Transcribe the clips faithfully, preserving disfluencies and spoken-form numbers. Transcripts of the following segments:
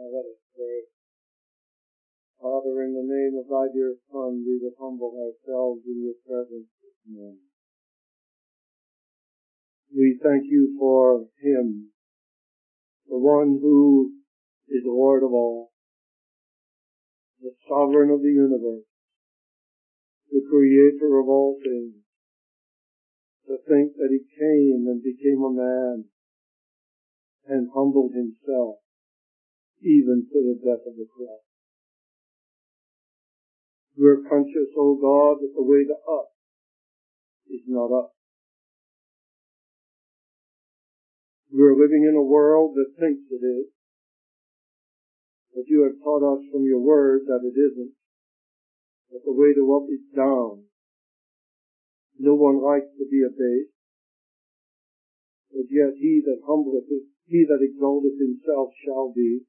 Let us pray. Father, in the name of thy dear Son, we would humble ourselves in your presence this morning. We thank you for him, the one who is Lord of all, the sovereign of the universe, the creator of all things. To think that he came and became a man and humbled himself even to the death of the cross. We're conscious, O God, that the way to us is not us. We're living in a world that thinks it is, but you have taught us from your word that it isn't, that the way to up is down. No one likes to be abased, but yet he that humbleth, he that exalteth himself shall be,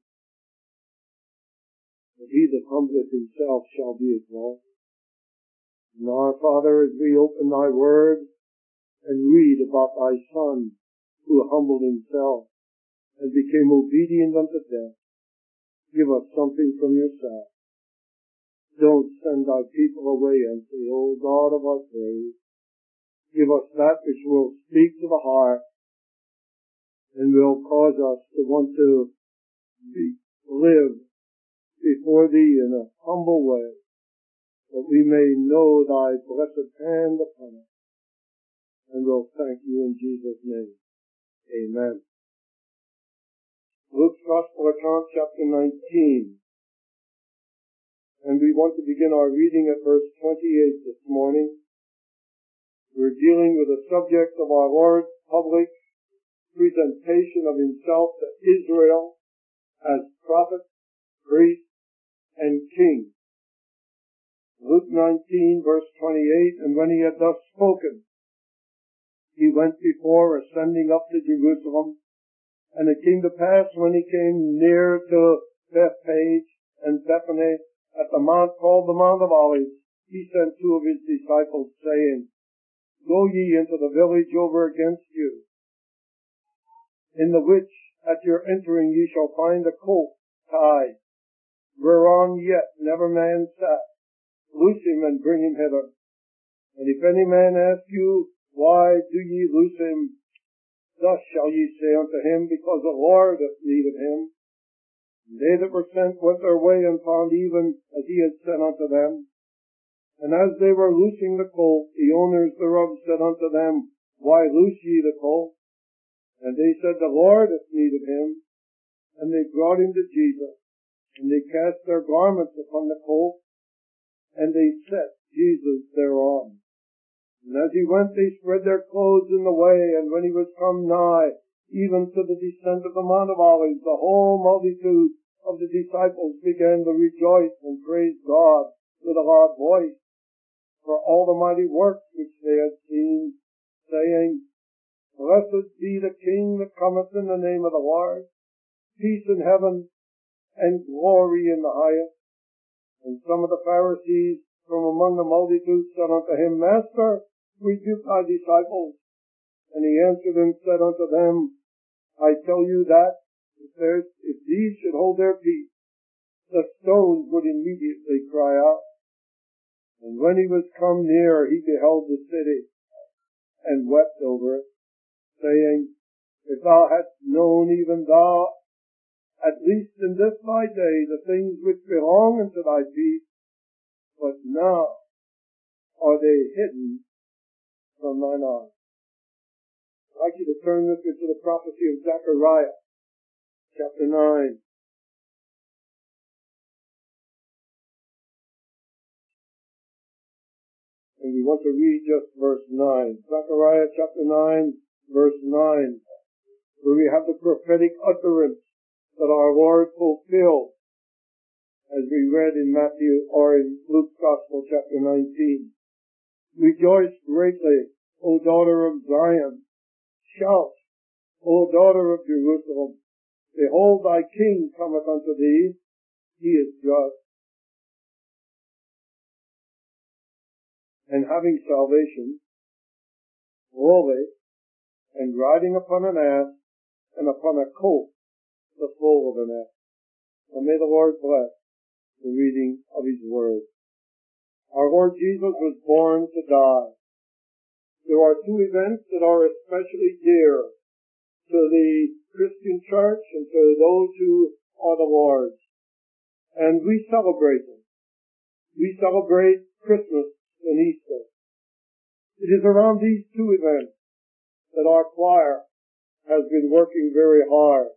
but he that humbleth himself shall be exalted. And our Father, as we open thy word and read about thy Son, who humbled himself and became obedient unto death, give us something from yourself. Don't send thy people away and say, O God of our praise, give us that which will speak to the heart and will cause us to want to be, live before thee in a humble way, that we may know thy blessed hand upon us. And we'll thank you in Jesus' name. Amen. Luke's Gospel account, chapter nineteen. And we want to begin our reading at verse twenty-eight this morning. We're dealing with the subject of our Lord's public presentation of himself to Israel as prophet, priest, and king. Luke nineteen, verse twenty-eight, and when he had thus spoken, he went before, ascending up to Jerusalem. And it came to pass, when he came near to Bethphage and Bethany, at the mount called the Mount of Olives, he sent two of his disciples, saying, Go ye into the village over against you, in the which at your entering ye shall find a colt tied, whereon yet never man sat. Loose him and bring him hither. And if any man ask you, Why do ye loose him? Thus shall ye say unto him, Because the Lord hath need of him. And they that were sent went their way, and found even as he had said unto them. And as they were loosing the colt, the owners thereof said unto them, Why loose ye the colt? And they said, The Lord hath need of him. And they brought him to Jesus. And they cast their garments upon the colt, and they set Jesus thereon. And as he went, they spread their clothes in the way, and when he was come nigh, even to the descent of the Mount of Olives, the whole multitude of the disciples began to rejoice and praise God with a loud voice for all the mighty works which they had seen, saying, Blessed be the King that cometh in the name of the Lord, peace in heaven, and glory in the highest. And some of the Pharisees from among the multitude said unto him, Master, rebuke thy disciples. And he answered and said unto them, I tell you that if, if these should hold their peace, the stones would immediately cry out. And when he was come near, he beheld the city, and wept over it, saying, If thou hadst known, even thou, at least in this thy day, the things which belong unto thy peace, but now are they hidden from thine eyes. I'd like you to turn with me to the prophecy of Zechariah, chapter nine. And we want to read just verse nine. Zechariah chapter nine, verse nine, where we have the prophetic utterance that our Lord fulfilled, as we read in Matthew or in Luke's Gospel, chapter nineteen. Rejoice greatly, O daughter of Zion. Shout, O daughter of Jerusalem. Behold, thy King cometh unto thee. He is just, and having salvation, lowly, and riding upon an ass, and upon a colt, the foal of an ass. And may the Lord bless the reading of His Word. Our Lord Jesus was born to die. There are two events that are especially dear to the Christian church and to those who are the Lord's. And we celebrate them. We celebrate Christmas and Easter. It is around these two events that our choir has been working very hard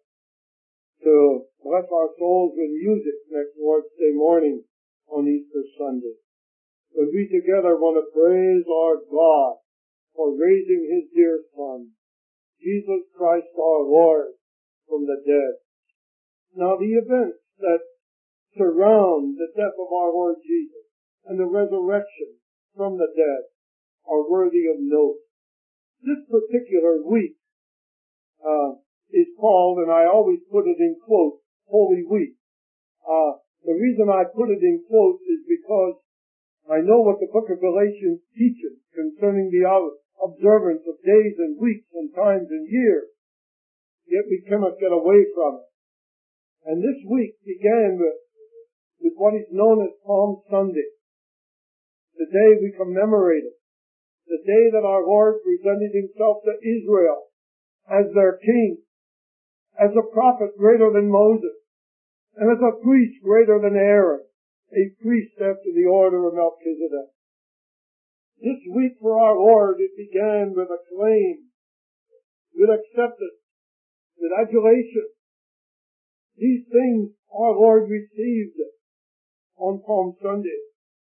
to bless our souls with music next Lord's Day morning on Easter Sunday. But we together want to praise our God for raising His dear Son, Jesus Christ our Lord, from the dead. Now the events that surround the death of our Lord Jesus and the resurrection from the dead are worthy of note. This particular week uh, is called, and I always put it in quotes, Holy Week. Uh, the reason I put it in quotes is because I know what the book of Galatians teaches concerning the observance of days and weeks and times and years. Yet we cannot get away from it. And this week began with, with what is known as Palm Sunday. The day we commemorated. The day that our Lord presented Himself to Israel as their king, as a prophet greater than Moses, and as a priest greater than Aaron, a priest after the order of Melchizedek. This week for our Lord, it began with acclaim, with acceptance, with adulation. These things our Lord received on Palm Sunday.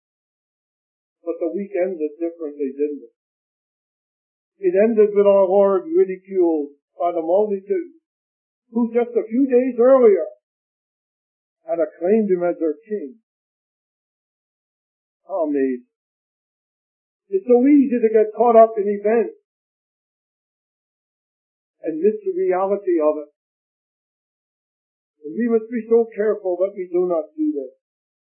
But the week ended differently, didn't it? It ended with our Lord ridiculed by the multitude, who just a few days earlier had acclaimed Him as their king. How amazing. It's so easy to get caught up in events and miss the reality of it. And we must be so careful that we do not do this.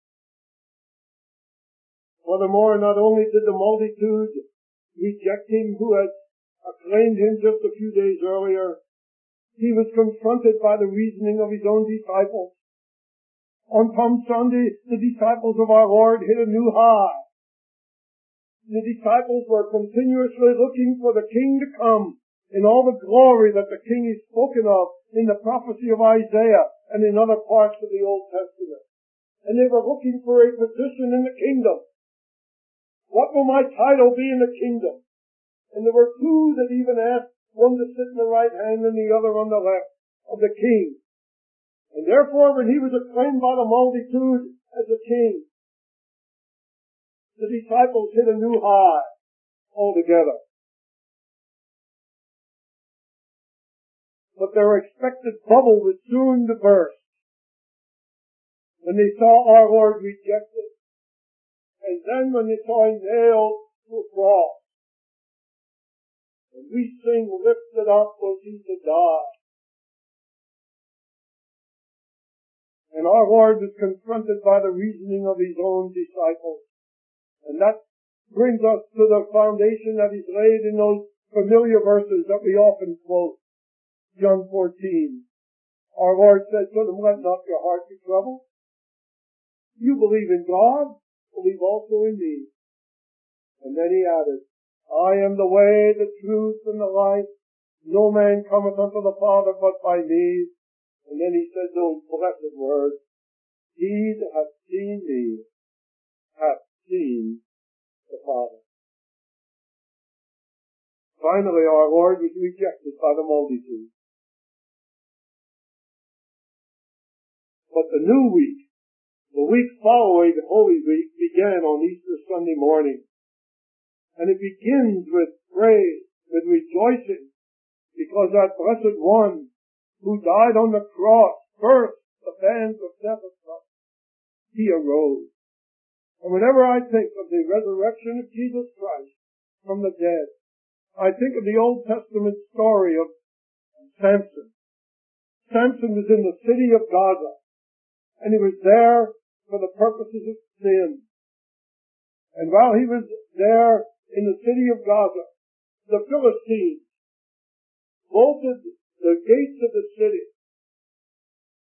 Furthermore, not only did the multitude reject Him who had acclaimed Him just a few days earlier, He was confronted by the reasoning of His own disciples. On Palm Sunday, the disciples of our Lord hit a new high. The disciples were continuously looking for the King to come in all the glory that the King is spoken of in the prophecy of Isaiah and in other parts of the Old Testament. And they were looking for a position in the kingdom. What will my title be in the kingdom? And there were two that even asked, one to sit in the right hand and the other on the left of the king. And therefore, when He was acclaimed by the multitude as a king, the disciples hit a new high altogether. But their expected bubble was soon to burst when they saw our Lord rejected. And then when they saw Him nailed to a cross. And we sing, lifted up was He to die. And our Lord was confronted by the reasoning of His own disciples. And that brings us to the foundation that is laid in those familiar verses that we often quote. John fourteen. Our Lord said to them, let not your heart be troubled. You believe in God, believe also in me. And then He added, I am the way, the truth, and the life. No man cometh unto the Father but by me. And then He said those blessed words, He that hath seen me hath seen the Father. Finally, our Lord was rejected by the multitude. But the new week, the week following the Holy Week, began on Easter Sunday morning. And it begins with praise, with rejoicing, because that blessed one who died on the cross, burst the bands of death and suffering. He arose. And whenever I think of the resurrection of Jesus Christ from the dead, I think of the Old Testament story of Samson. Samson was in the city of Gaza, and he was there for the purposes of sin. And while he was there in the city of Gaza, the Philistines bolted the gates of the city.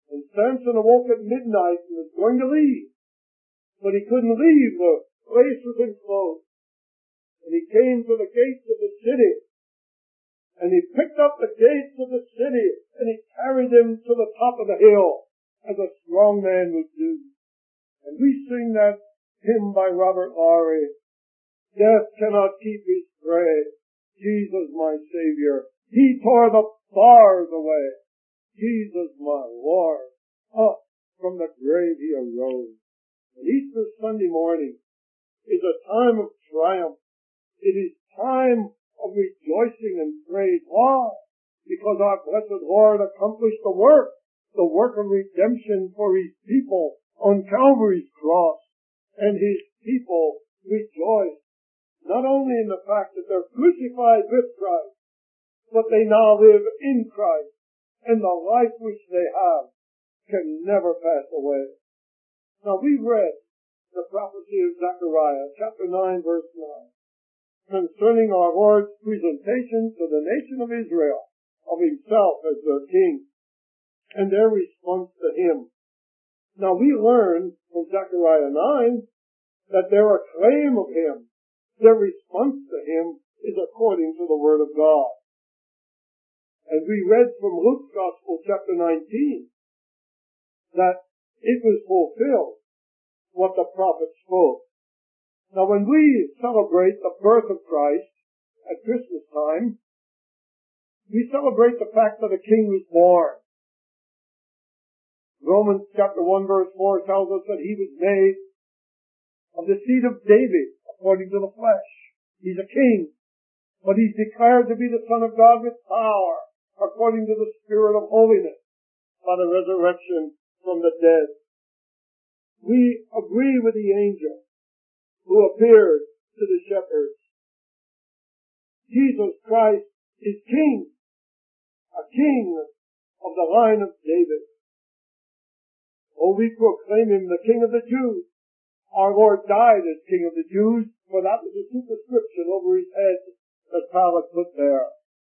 And Samson awoke at midnight and was going to leave. But he couldn't leave. The place was enclosed. And he came to the gates of the city. And he picked up the gates of the city and he carried them to the top of the hill, as a strong man would do. And we sing that hymn by Robert Lowry. Death cannot keep his prey. Jesus my Savior. He tore the bars away. Jesus my Lord. Up from the grave he arose. And Easter Sunday morning is a time of triumph. It is time of rejoicing and praise. Why? Because our blessed Lord accomplished the work, the work of redemption for his people on Calvary's cross. And his people rejoice not only in the fact that they're crucified with Christ, but they now live in Christ, and the life which they have can never pass away. Now we read the prophecy of Zechariah, chapter nine, verse nine, concerning our Lord's presentation to the nation of Israel of himself as their king, and their response to him. Now we learn from Zechariah nine that their acclaim of him, their response to him, is according to the word of God. And we read from Luke's Gospel, chapter nineteen, that it was fulfilled what the prophet spoke. Now when we celebrate the birth of Christ at Christmas time, we celebrate the fact that a king was born. Romans chapter one verse four tells us that he was made of the seed of David according to the flesh. He's a king, but he's declared to be the Son of God with power according to the Spirit of holiness by the resurrection from the dead. We agree with the angel who appeared to the shepherds. Jesus Christ is king, a king of the line of David. Oh, we proclaim him the King of the Jews. Our Lord died as King of the Jews, for that was a superscription over his head that Pilate put there.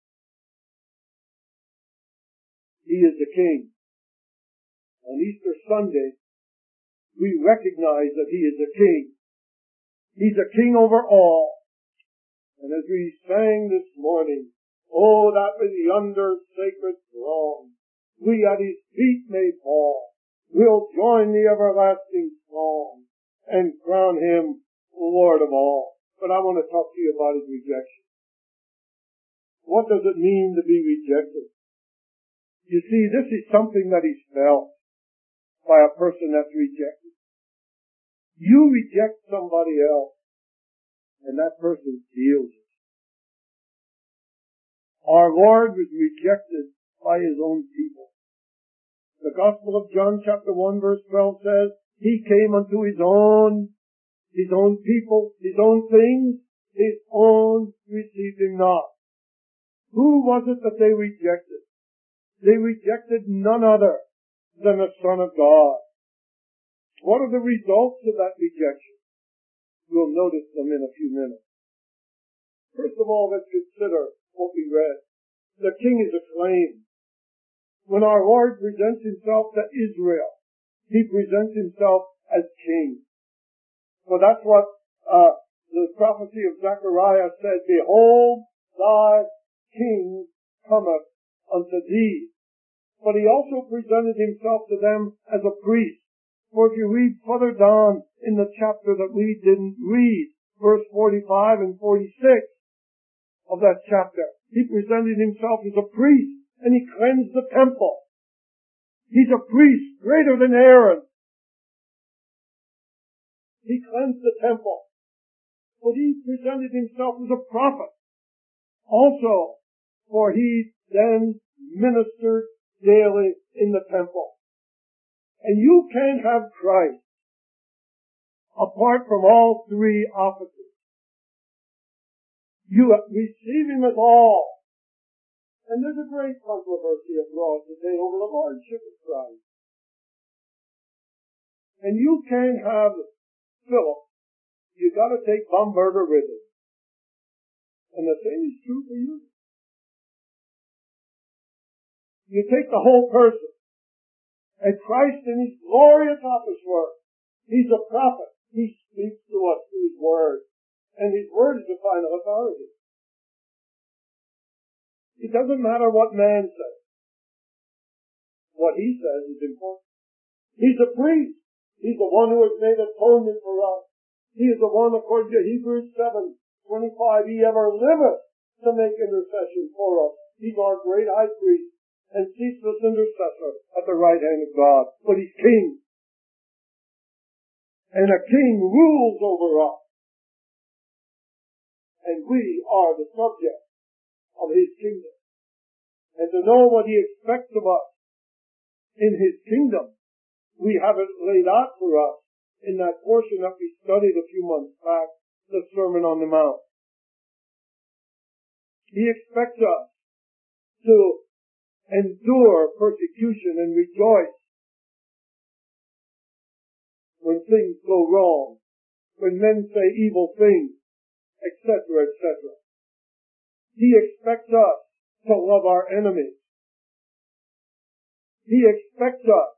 He is the King. On Easter Sunday, we recognize that he is a king. He's a king over all. And as we sang this morning, oh, that with yonder sacred throne, we at his feet may fall. We'll join the everlasting song and crown him Lord of all. But I want to talk to you about his rejection. What does it mean to be rejected? You see, this is something that is felt by a person that's rejected. You reject somebody else, and that person feels it. Our Lord was rejected by his own people. The Gospel of John chapter one verse twelve says, he came unto his own, his own people, his own things, his own received him not. Who was it that they rejected? They rejected none other than the Son of God. What are the results of that rejection? We'll notice them in a few minutes. First of all, let's consider what we read. The king is acclaimed. When our Lord presents himself to Israel, he presents himself as king. So that's what uh, the prophecy of Zechariah said, behold, thy king cometh unto thee. But he also presented himself to them as a priest. For if you read further down in the chapter that we didn't read, verse forty-five and forty-six of that chapter, he presented himself as a priest, and he cleansed the temple. He's a priest greater than Aaron. He cleansed the temple. But he presented himself as a prophet also, for he then ministered daily in the temple. And you can't have Christ apart from all three offices. You receive him as all. And there's a great controversy abroad today over the lordship of Christ. And you can't have Philip. You got to take Bamberger with him. And the same is true for you. You take the whole person. And Christ in His glorious office work. He's a prophet. He speaks to us through His Word. And His Word is the final authority. It doesn't matter what man says. What He says is important. He's a priest. He's the one who has made atonement for us. He is the one, according to Hebrews seven twenty-five, He ever liveth to make intercession for us. He's our great high priest and ceaseless intercessor at the right hand of God. But He's king. And a king rules over us. And we are the subject of His kingdom. And to know what He expects of us in His kingdom, we have it laid out for us in that portion that we studied a few months back, the Sermon on the Mount. He expects us to endure persecution and rejoice when things go wrong, when men say evil things, et cetera, et cetera. He expects us to love our enemies. He expects us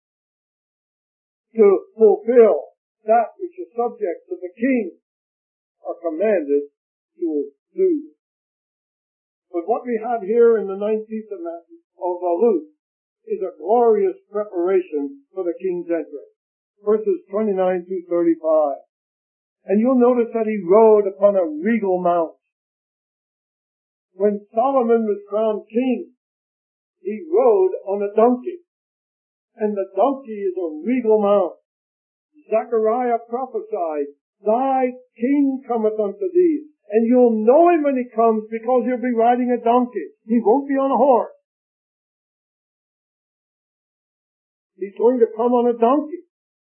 to fulfill that which the subjects of the king are commanded to do. But what we have here in the nineteenth of Luke is a glorious preparation for the king's entrance. Verses twenty-nine through thirty-five. And you'll notice that He rode upon a regal mount. When Solomon was crowned king, he rode on a donkey. And the donkey is a regal mount. Zechariah prophesied, Thy king cometh unto thee. And you'll know Him when He comes because He'll be riding a donkey. He won't be on a horse. He's going to come on a donkey.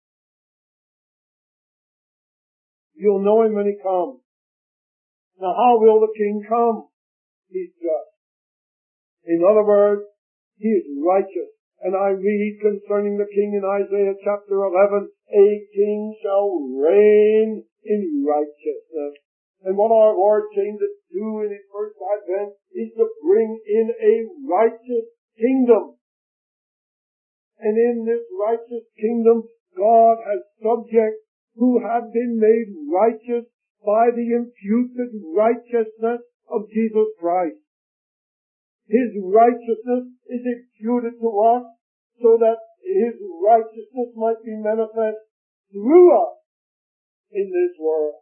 You'll know Him when He comes. Now how will the king come? He's just. In other words, He is righteous. And I read concerning the king in Isaiah chapter eleven, a king shall reign in righteousness. And what our Lord came to do in His first advent is to bring in a righteous kingdom. And in this righteous kingdom, God has subjects who have been made righteous by the imputed righteousness of Jesus Christ. His righteousness is imputed to us so that His righteousness might be manifest through us in this world.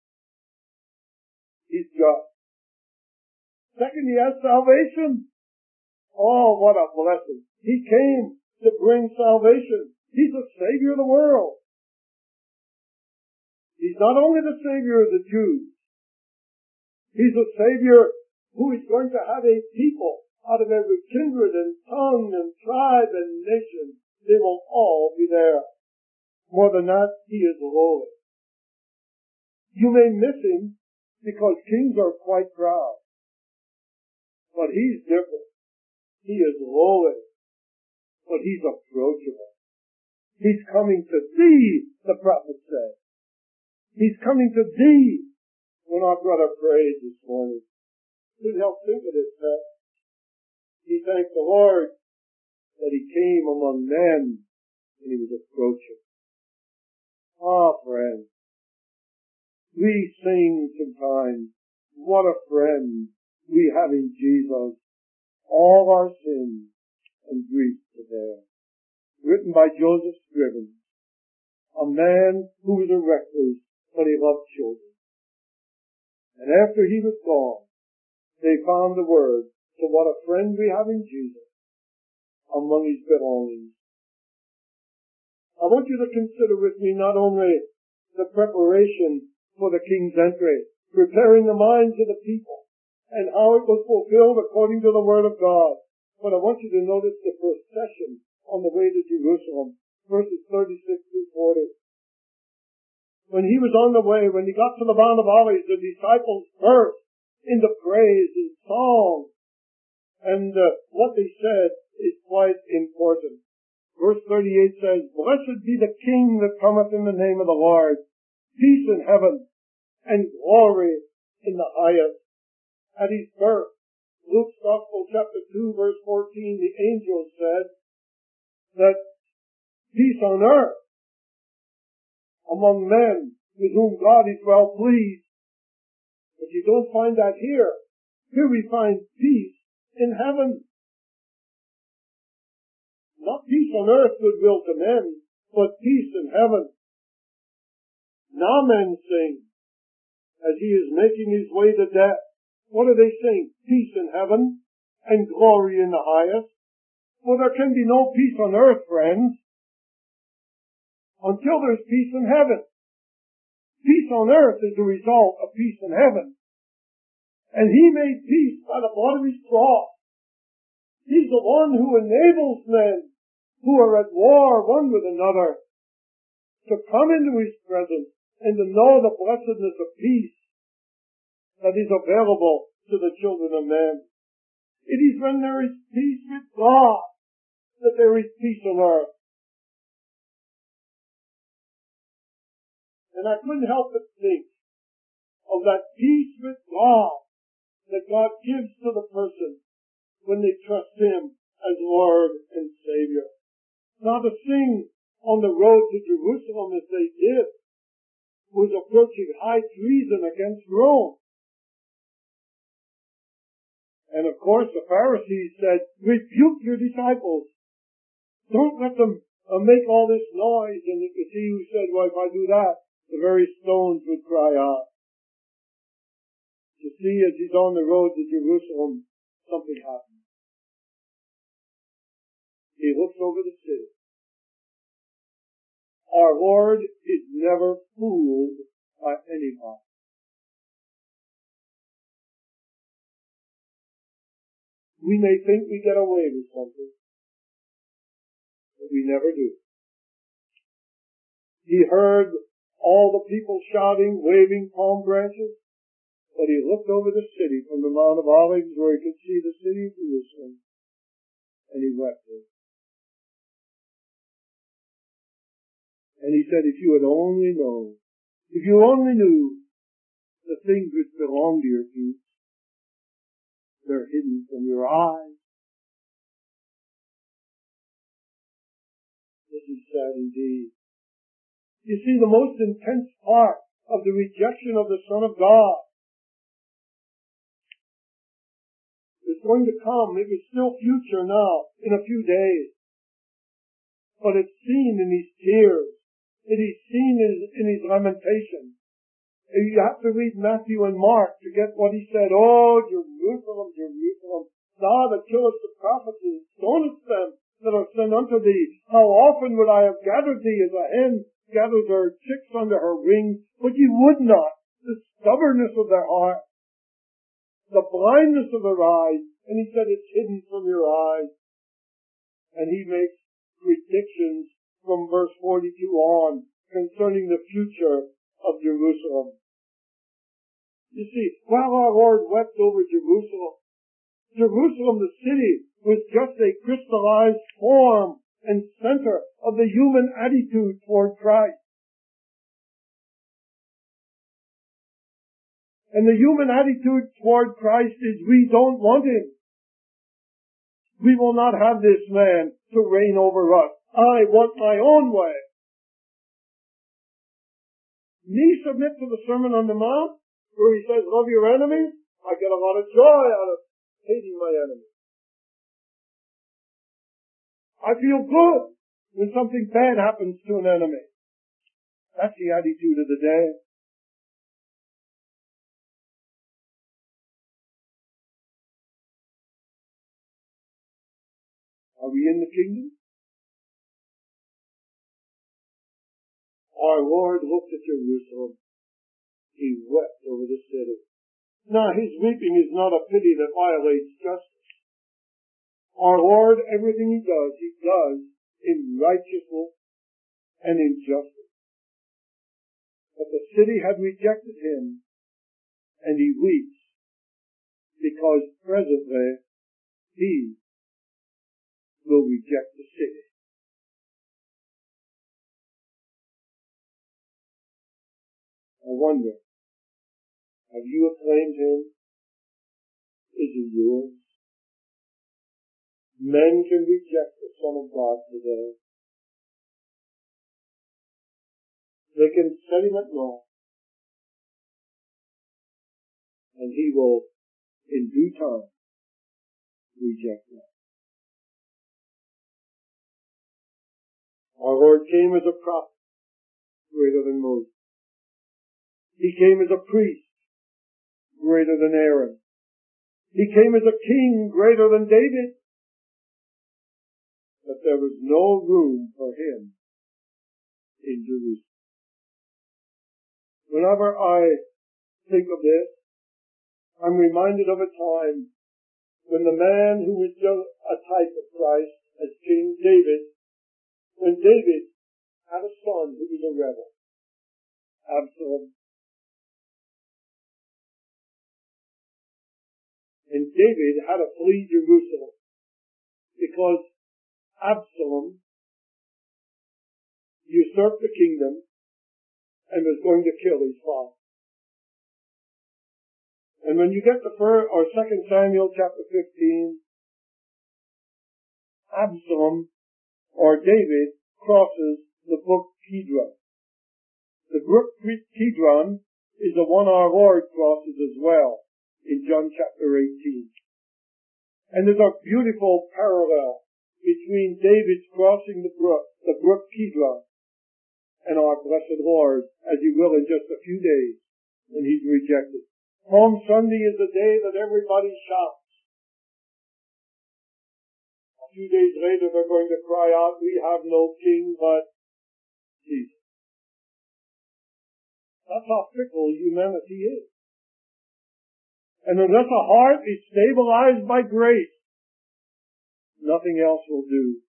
He's just. Second, He has salvation. Oh, what a blessing. He came to bring salvation. He's the Savior of the world. He's not only the Savior of the Jews. He's the Savior who is going to have a people out of every kindred and tongue and tribe and nation. They will all be there. More than that, He is lowly. You may miss Him because kings are quite proud. But He's different. He is lowly. But He's approachable. He's coming to thee, the prophet said. He's coming to thee. When our brother prayed this morning, couldn't help think of this text. He thanked the Lord that He came among men and He was approaching. Ah, friends, we sing sometimes, what a friend we have in Jesus, all our sins and griefs to bear. Written by Joseph Scriven, a man who was a recluse, but he loved children. And after he was gone, they found the word to what a friend we have in Jesus among His belongings. I want you to consider with me not only the preparation for the king's entry, preparing the minds of the people, and how it was fulfilled according to the word of God, but I want you to notice the procession on the way to Jerusalem, verses thirty-six through forty. When He was on the way, when He got to the Mount of Olives, the disciples burst into praise and song. And uh, what they said is quite important. Verse thirty-eight says, Blessed be the King that cometh in the name of the Lord. Peace in heaven and glory in the highest. At His birth, Luke's Gospel chapter two verse fourteen, the angel said that peace on earth among men with whom God is well pleased. But you don't find that here. Here we find peace in heaven. Not peace on earth, goodwill to men, but peace in heaven. Now men sing, as he is making his way to death. What do they sing? Peace in heaven and glory in the highest. Well, there can be no peace on earth, friends, until there's peace in heaven. Peace on earth is the result of peace in heaven. And he made peace by the blood of his cross. He's the one who enables men who are at war one with another to come into his presence and to know the blessedness of peace that is available to the children of men. It is when there is peace with God that there is peace on earth. And I couldn't help but think of that peace with God that God gives to the person when they trust him as Lord and Savior. Now to sing on the road to Jerusalem as they did was approaching high treason against Rome. And of course the Pharisees said, rebuke your disciples. Don't let them uh, make all this noise. And you see who said, well, if I do that, the very stones would cry out. You see, as he's on the road to Jerusalem, something happens. He looks over the city. Our Lord is never fooled by anybody. We may think we get away with something, but we never do. He heard all the people shouting, waving palm branches, but he looked over the city from the Mount of Olives where he could see the city of Jerusalem, and he wept there. And he said, if you had only known, if you only knew the things which belong to your feet, they're hidden from your eyes. This is sad indeed. You see, the most intense part of the rejection of the Son of God is going to come. It is still future now, in a few days. But it's seen in his tears. It is seen in, in his lamentation. You have to read Matthew and Mark to get what he said. Oh, Jerusalem, Jerusalem, thou that killest the prophets and stonest them that are sent unto thee. How often would I have gathered thee as a hen gathers her chicks under her wings, but ye would not. The stubbornness of their heart, the blindness of their eyes, and he said it's hidden from your eyes. And he makes predictions from verse forty-two on concerning the future of Jerusalem. You see, while our Lord wept over Jerusalem, Jerusalem, the city, was just a crystallized form and center of the human attitude toward Christ. And the human attitude toward Christ is we don't want him. We will not have this man to reign over us. I want my own way. Me submit to the Sermon on the Mount, where he says, love your enemies. I get a lot of joy out of hating my enemies. I feel good when something bad happens to an enemy. That's the attitude of the day. Are we in the kingdom? Our Lord looked at Jerusalem. He wept over the city. Now, his weeping is not a pity that violates justice. Our Lord, everything he does, he does in righteousness and in justice. But the city had rejected him, and he weeps because presently he will reject the city. I wonder, have you acclaimed him? Is he yours? Men can reject the Son of God today. They can set him at naught. And he will, in due time, reject them. Our Lord came as a prophet, greater than Moses. He came as a priest, greater than Aaron. He came as a king, greater than David. But there was no room for him in Jerusalem. Whenever I think of this, I'm reminded of a time when the man who was just a type of Christ as King David, when David had a son who was a rebel, Absalom. And David had to flee Jerusalem because Absalom usurped the kingdom and was going to kill his father. And when you get to first or Second Samuel chapter fifteen, Absalom or David crosses the brook Kidron. The brook Kidron is the one our Lord crosses as well in John chapter eighteen. And there's a beautiful parallel between David's crossing the brook, the brook Kidron, and our blessed Lord, as he will in just a few days when he's rejected. Palm Sunday is the day that everybody shouts. A few days later they're going to cry out, we have no king but Jesus. That's how fickle humanity is. And unless a heart is stabilized by grace, nothing else will do.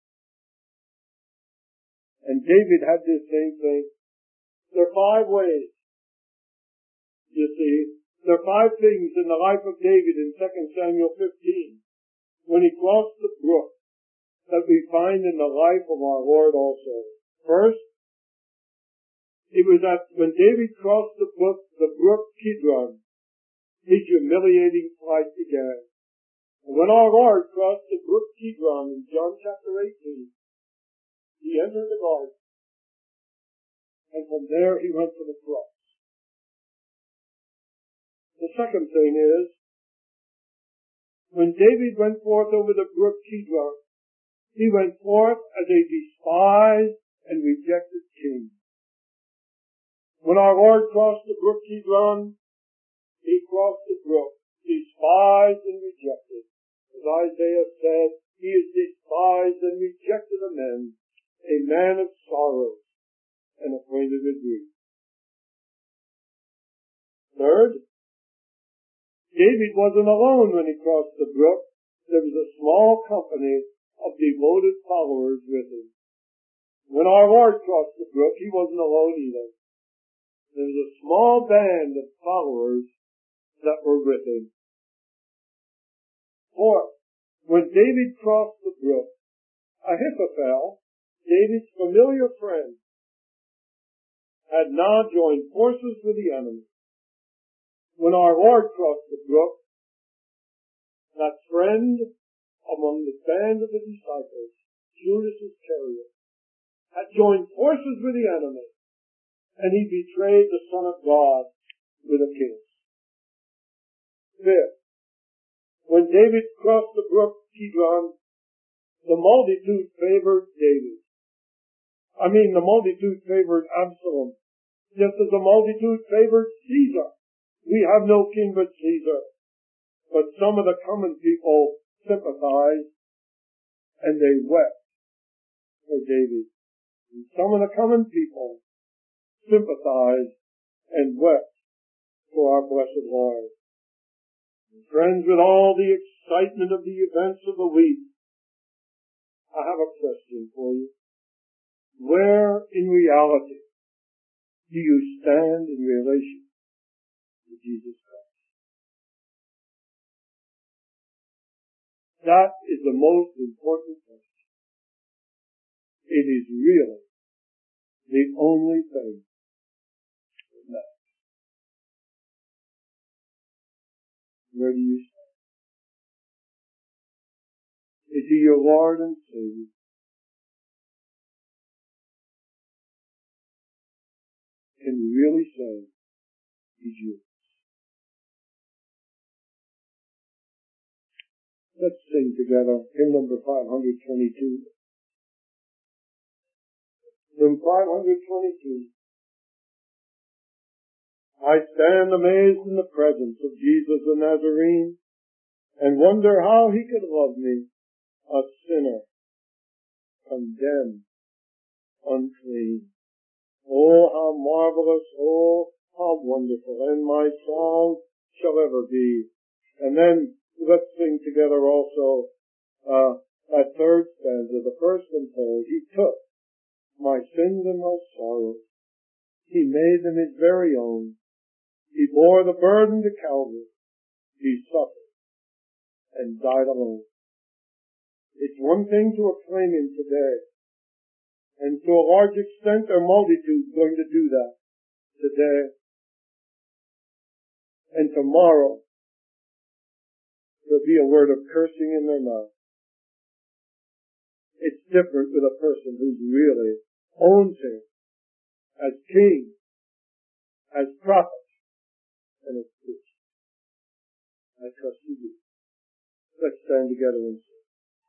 And David had this same thing. There are five ways, you see. There are five things in the life of David in Second Samuel fifteen, when he crossed the brook, that we find in the life of our Lord also. First, it was that when David crossed the brook, the brook Kidron, his humiliating flight began. And when our Lord crossed the brook Kidron in John chapter eighteen, he entered the garden, and from there he went to the cross. The second thing is, when David went forth over the brook Kidron, he went forth as a despised and rejected king. When our Lord crossed the brook Kidron, he crossed the brook, despised and rejected. As Isaiah said, he is despised and rejected of men, a man of sorrows and acquainted with grief. Third, David wasn't alone when he crossed the brook. There was a small company of devoted followers with him. When our Lord crossed the brook, he wasn't alone either. There was a small band of followers that were with him. Fourth, when David crossed the brook, Ahithophel, David's familiar friend, had now joined forces with the enemy. When our Lord crossed the brook, that friend among the band of the disciples, Judas Iscariot, had joined forces with the enemy, and he betrayed the Son of God with a kiss. Fifth, when David crossed the brook Kidron, the multitude favored David. I mean, the multitude favored Absalom, just as the multitude favored Caesar. We have no king but Caesar. But some of the common people sympathized, and they wept for David. And some of the common people sympathized and wept for our blessed Lord. And friends, with all the excitement of the events of the week, I have a question for you. Where, in reality, do you stand in relation to Jesus Christ? That is the most important question. It is really the only thing that matters. Where do you stand? Is he your Lord and Savior? can really say is yours. Let's sing together hymn number five hundred twenty-two. Hymn five hundred twenty-two. I stand amazed in the presence of Jesus the Nazarene and wonder how he could love me, a sinner, condemned, unclean. Oh, how marvelous, oh, how wonderful, and my song shall ever be. And then let's sing together also uh, that third stanza, the first and third. He took my sins and my sorrows. He made them his very own. He bore the burden to Calvary. He suffered and died alone. It's one thing to acclaim him today, and to a large extent there are multitudes going to do that today. And tomorrow there'll be a word of cursing in their mouth. It's different with a person who's really owns him as king, as prophet, and as priest. I trust you do. Let's stand together and sing.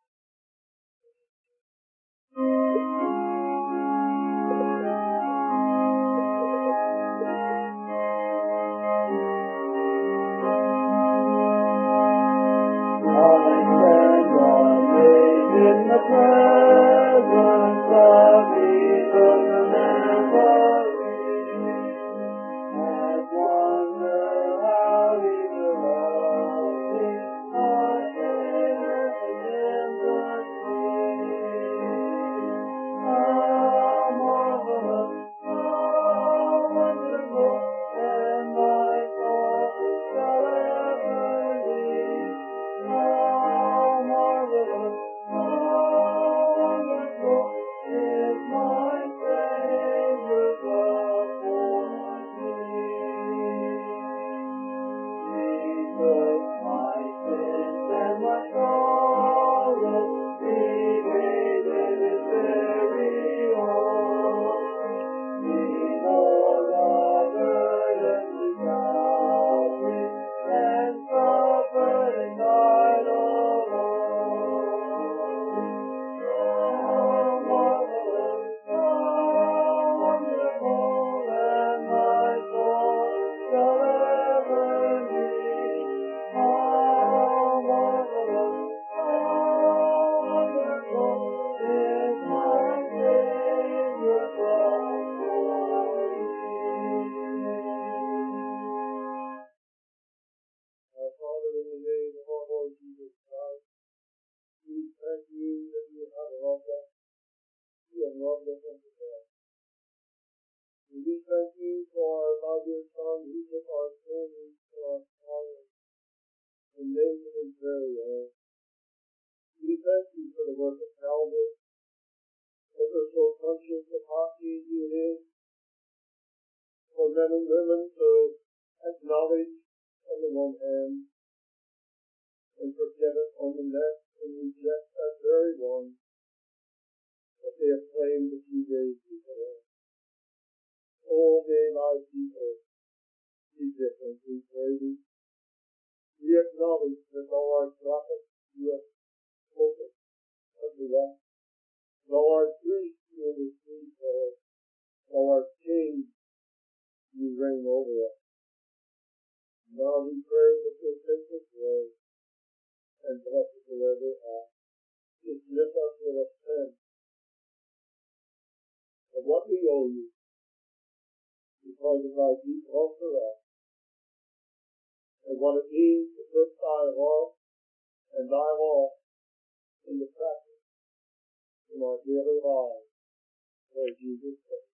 In the presence of Jesus the Nazarene, I wonder how he loves me, my sinner and unclean. How marvelous, how wonderful, and my soul shall ever be. How marvelous, we thank you for our dear Son who took our sins for our sorrows and made them his very own. We thank you for the work of Calvary, that we're so conscious of how easy it is for men and women to acknowledge on the one hand and forget it on the next and reject that very one that they have claimed a few days before. Oh, may thy people be different, we pray thee. We acknowledge that thou art prophet, you have spoken unto us. Thou art priest, you intercede for us. Thou art king, you reign over us. Now we pray that you'll take this word and bless it wherever it is. Dismiss us with a sense of what we owe you, because of thy deep love for us, and what it means to put thy law and thy law into practice in our daily lives, Lord Jesus Christ.